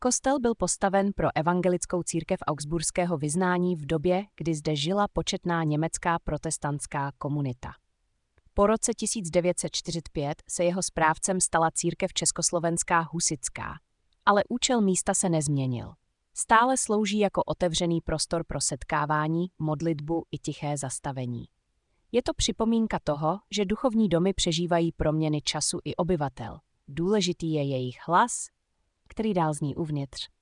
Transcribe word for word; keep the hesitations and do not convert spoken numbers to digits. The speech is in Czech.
Kostel byl postaven pro evangelickou církev augsburského vyznání v době, kdy zde žila početná německá protestantská komunita. Po roce tisíc devět set čtyřicet pět se jeho správcem stala církev československá husitská, ale účel místa se nezměnil. Stále slouží jako otevřený prostor pro setkávání, modlitbu i tiché zastavení. Je to připomínka toho, že duchovní domy přežívají proměny času i obyvatel. Důležitý je jejich hlas, který dál zní uvnitř.